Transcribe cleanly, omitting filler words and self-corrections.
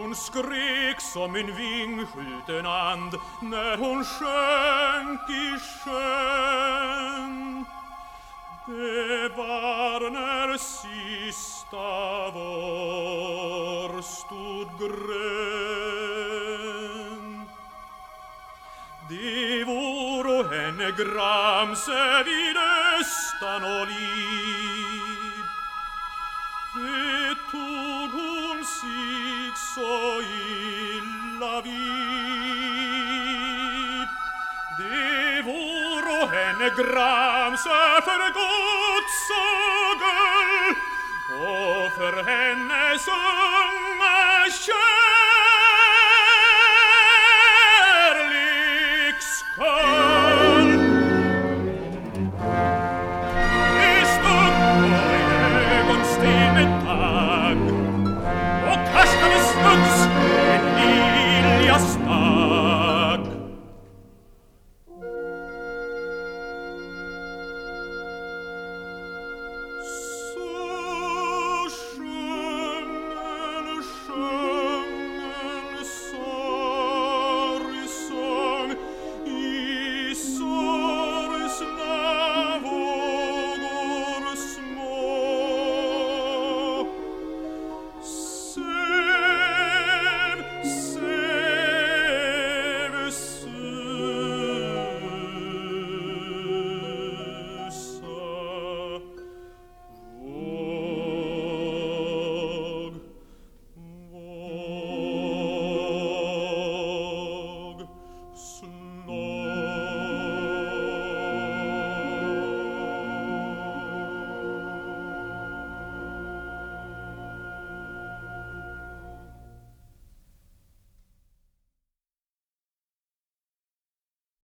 Hon skrek som en vingskjuten and när hon sjönk i sjön. Det var när sista vår stod grön. Det voro henne gramse vid östan och liv. Det tog hon sig så illa vid. Det voro henne gramse för Guds skull och för hennes unga kärlek.